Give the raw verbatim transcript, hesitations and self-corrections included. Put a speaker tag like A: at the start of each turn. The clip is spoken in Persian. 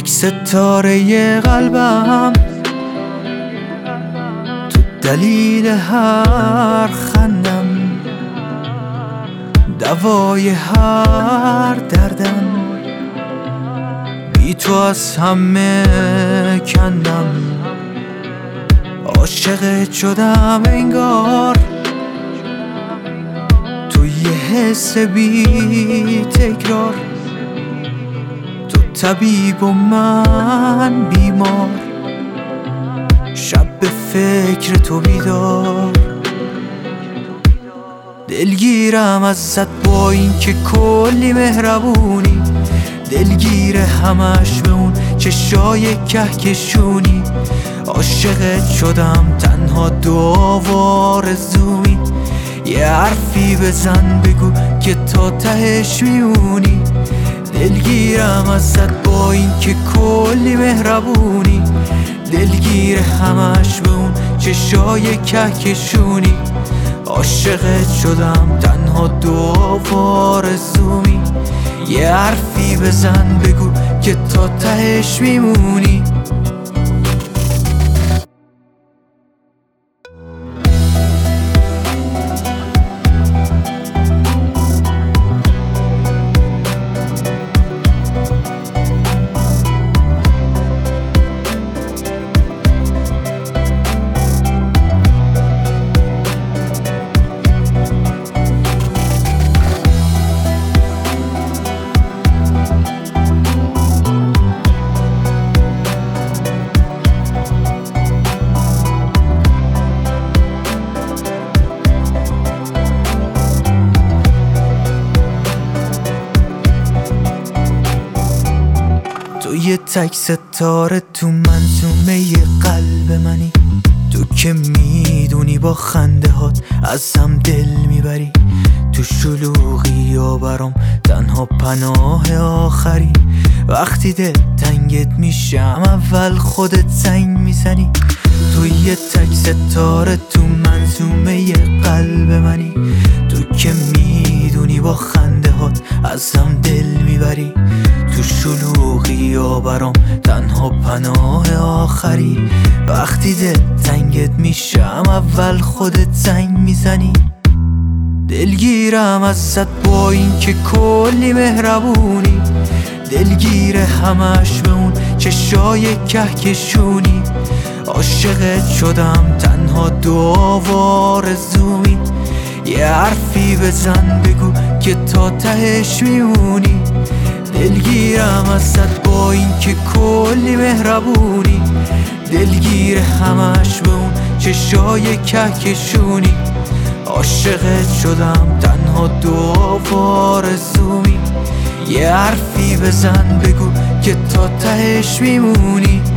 A: تک ستاره قلبم، تو دلیل هر خندم، دوای هر دردم. بی تو از همه کندم، عاشقت شدم انگار، تو یه حس بی تکرار، تو طبیب و من بیمار، شب به فکر تو بیدار. دلگیرم ازت با این که کلی مهربونی، دلگیر همش به اون چشای کهکشونی. عاشقت شدم تنها دعا و آرزویی، یه حرفی بزن بگو که تا تهش میمونی. دلگیرم ازت با این که کلی مهربونی، دلگیر همش به اون چشای کهکشونی. عاشقت شدم تنها دعا و آرزویی، یه حرفی بزن بگو که تا تهش میمونی. تو یه تک ستاره تو منظومه ی قلب منی، تو که میدونی با خنده هات ازم دل میبری. تو شلوغی یا برام تنها پناه آخری، وقتی دل تنگت میشم اول خودت زنگ میزنی. تو یه تک ستاره تو منظومه ی قلب منی، تو که میدونی با خنده هات ازم دل میبری. تو شلوغی یا برام تنها پناه آخری، وقتی دل تنگت میشم اول خودت زنگ میزنی. دلگیرم ازت با این که کلی مهربونی، دلگیر همش به اون چشای کهکشونی. عاشقت شدم تنها دعا و آرزویی، یه حرفی بزن بگو که تا تهش میمونی. دلگیرم ازت با این که کلی مهربونی، دلگیر همش به اون چشای کهکشونی. عاشقت شدم تنها دعا و آرزویی، یه حرفی بزن بگو که تا تهش میمونی.